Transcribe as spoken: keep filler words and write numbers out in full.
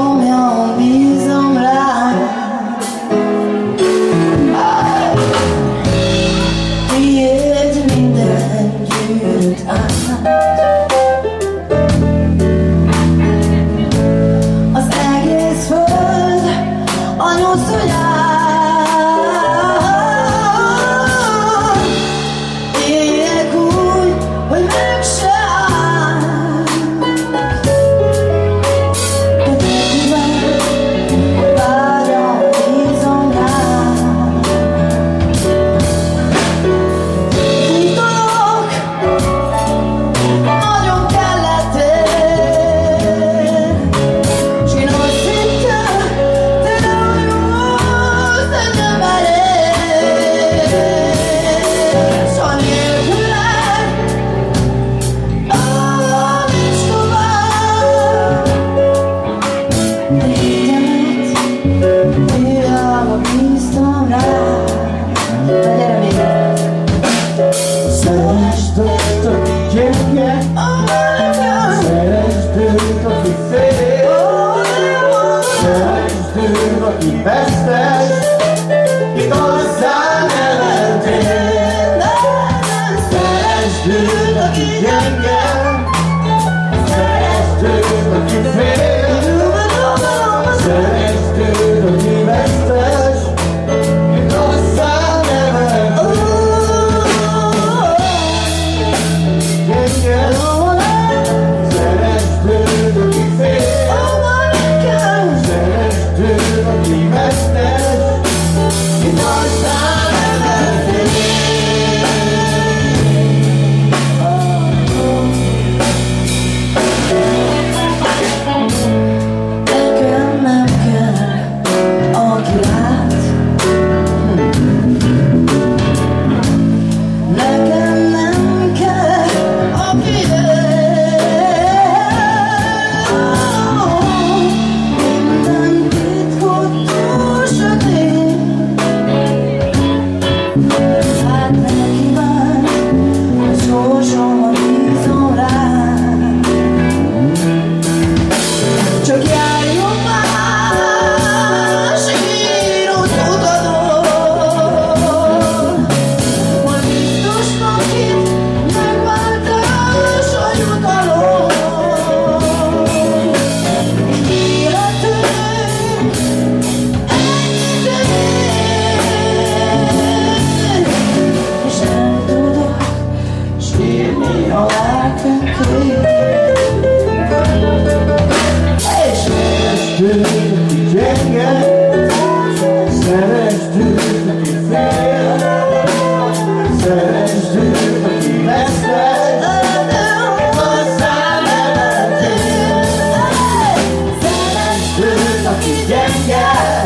Komolyan bízom rá. Tiéd minden gyűrűt át. Az egész föld a nyuszonyán. Éljek úgy, hogy meg se áll. De te kíván, vágyam, bízom rád. Titolok, nagyon kellettél. Csinálj szinte, te nem jössz, de nem elég. Szóval nélküled, ah, nincs tovább. De hittemet, hiába bíztam rád. Na gyere még! Szeresd azt, aki gyenge, szeresd őt, aki fél, szeresd őt, aki vesztes, igazán elmentél. Szeresd őt, aki gyenge, szeresd őt, aki fél, szeresd őt, aki vesztes, igazán elmentél. Szeresd őt, aki fél, szeresd őt, aki vesztes, igazán elmentél. Nekem nem kell, aki lát. Nekem nem kell, aki él. Minden titkot túl sötét. Hát neki már a sorsomban bízom rád. Csak járjon más írott utadon, majd biztosnak itt megváltás a jutalom. Életünk ennyit ér, és nem tudok sírni, ha elfekvés. Szeresd őt, aki gyenge, szeresd őt, aki fél, szeresd őt, aki vesztes, igazán elmentél. Szeresd őt, aki gyenge,